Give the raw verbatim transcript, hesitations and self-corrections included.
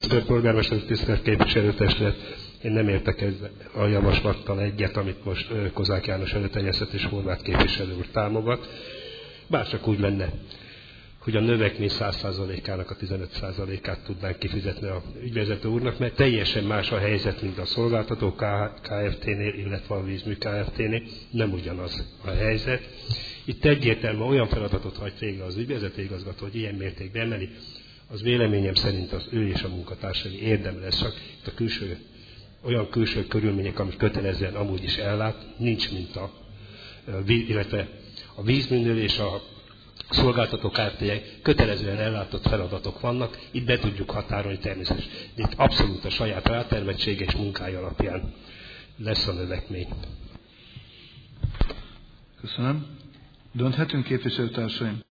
Tisztelt polgármester, tisztelt képviselőtestület, én nem értek ezzel a javaslattal egyet, amit most Kozák János előterjesztett és Horváth képviselő úr támogat. Bárcsak úgy lenne, hogy a növekmény száz százalékának a tizenöt százalékát tudnánk kifizetni a ügyvezető úrnak, mert teljesen más a helyzet, mint a szolgáltató Kft-nél, illetve a vízmű Kft-nél. Nem ugyanaz a helyzet. Itt egyértelműen olyan feladatot hagy végre az ügyvezető igazgató, hogy ilyen mértékben emeli, az véleményem szerint az ő és a munkatársai érdem lesz, csak itt a külső, olyan külső körülmények, amit kötelezően amúgy is ellát, nincs mint a, illetve a vízműnél és a szolgáltató Kft-jek kötelezően ellátott feladatok vannak, itt be tudjuk határolni természetesen. De itt abszolút a saját rátermettsége és munkája alapján lesz a növekmény. Köszönöm. Dönthetünk, képviselőtársaim?